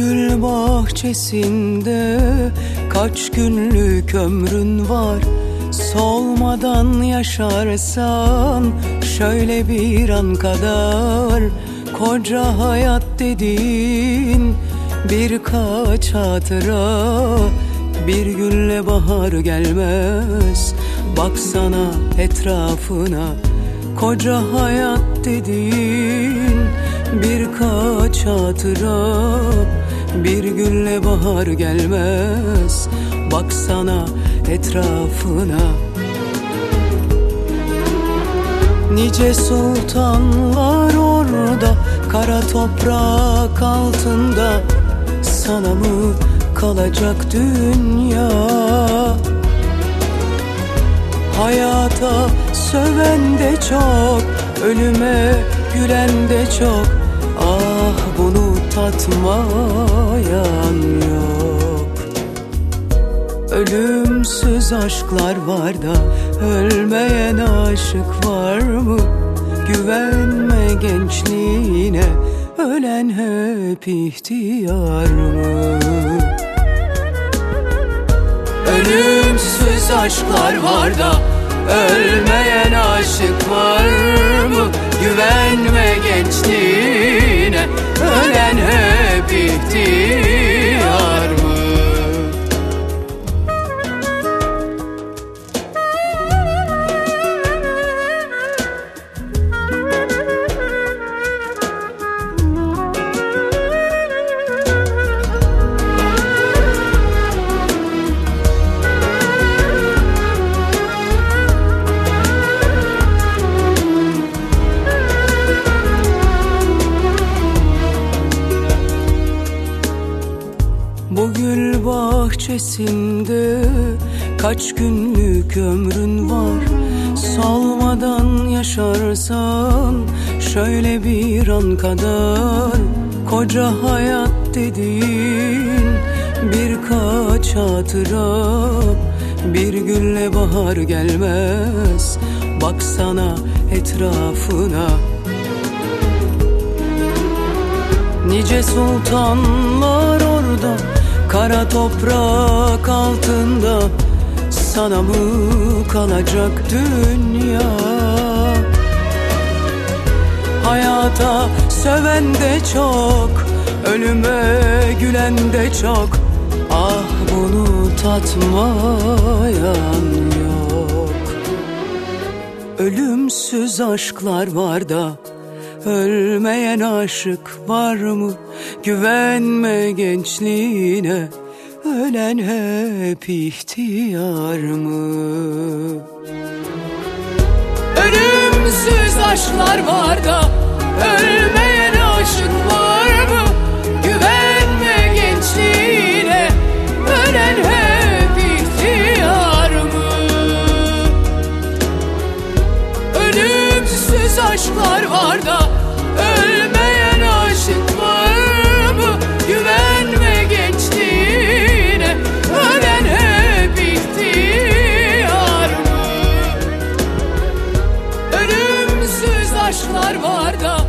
gül bahçesinde kaç günlük ömrün var? Solmadan yaşarsan şöyle bir an kadar, koca hayat dediğin birkaç hatıra. Bir günle bahar gelmez, baksana etrafına. Koca hayat dediğin birkaç hatıra. Bir günle bahar gelmez, baksana etrafına. Nice sultanlar orada, kara toprak altında. Sana mı kalacak dünya? Hayata söven de çok, ölüme gülen de çok. Ah, bunu tatmayan yok. Ölümsüz aşklar var da ölmeyen aşık var mı? Güvenme gençliğine, ölen hep ihtiyar mı? Ölümsüz aşklar var da ölmeyen aşık var mı? Güvenme gençliğine, ölen hep ihtiyar mı? Bu gül bahçesinde kaç günlük ömrün var? Solmadan yaşarsan şöyle bir an kadar, koca hayat dediğin birkaç hatıra. Bir günle bahar gelmez, baksana etrafına. Nice sultanlar orada, kara toprak altında. Sana mı kalacak dünya? Hayata söven de çok, ölüme gülen de çok. Ah, bunu tatmayan yok. Ölümsüz aşklar var da ölmeyen aşık var mı? Güvenme gençliğine, ölen hep ihtiyar mı? Ölümsüz aşklar var da ölmeyen aşık var mı? Güvenme gençliğine, ölen hep ihtiyar mı? Ölümsüz aşklar var da ölmeyen aşık var mı? Güvenme gençliğine, ölen hep ihtiyar mı? Ölümsüz aşklar var da